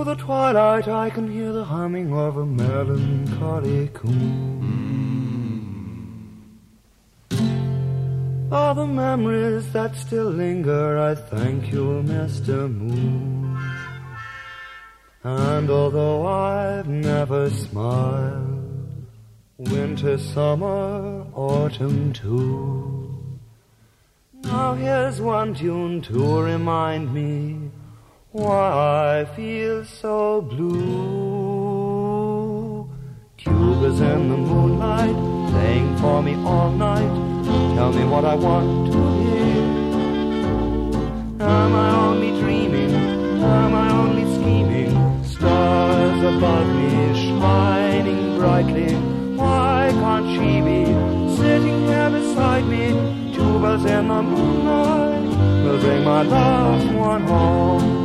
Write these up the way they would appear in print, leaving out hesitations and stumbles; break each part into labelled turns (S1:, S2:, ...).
S1: the twilight I can hear the humming of a melancholy coon. All the memories that still linger, I thank you, Mr. Moon. And although I've never smiled, winter, summer, autumn too, now here's one tune to remind me why I feel so blue. Tubas in the moonlight, playing for me all night, tell me what I want to hear. Am I only dreaming? Am I only scheming? Stars above me shining brightly, why can't she be sitting here beside me? Tubas in the moonlight will bring my loved one home.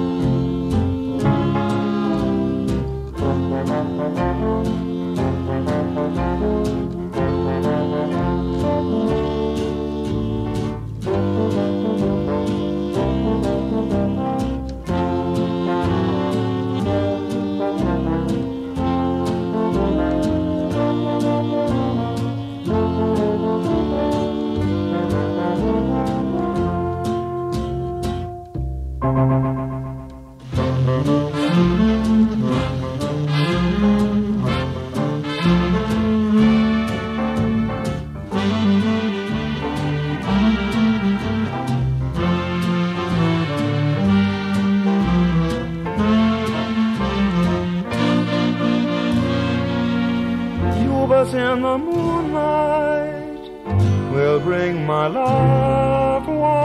S1: In the moonlight will bring my loved one